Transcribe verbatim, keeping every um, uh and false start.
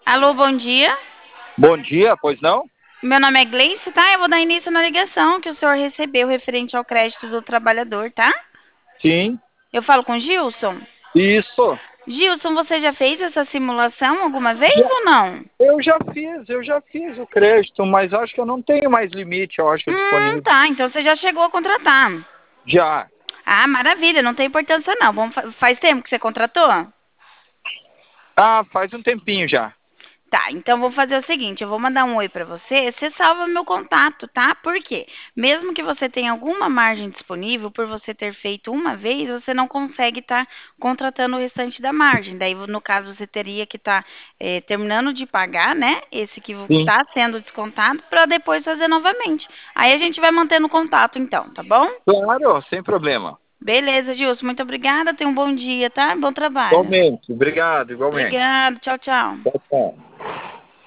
Alô, bom dia. Bom dia, pois não? Meu nome é Gleice, tá? Eu vou dar início na ligação que o senhor recebeu referente ao crédito do trabalhador, tá? Sim, Eu falo com Gilson. isso. Gilson, você já fez essa simulação alguma vez Já- ou não? Eu já fiz, eu já fiz o crédito, mas acho que eu não tenho mais limite, eu acho, Hum, disponível. tá. Então você já chegou a contratar. Já. Ah, maravilha, não tem importância não. Vamos fa- faz tempo que você contratou? Ah, faz um tempinho já. Tá, então vou fazer o seguinte, eu vou mandar um oi pra você, você salva meu contato, tá? Por quê? Mesmo que você tenha alguma margem disponível, por você ter feito uma vez, você não consegue estar contratando o restante da margem. Daí, no caso, você teria que estar terminando de pagar, né? Esse que Sim. está sendo descontado, para depois fazer novamente. Aí a gente vai mantendo contato, então, tá bom? Claro, sem problema. Beleza, Gilson, muito obrigada, tenha um bom dia, tá? Bom trabalho. Igualmente, obrigado, igualmente. Obrigada, tchau, tchau. Tchau, tchau.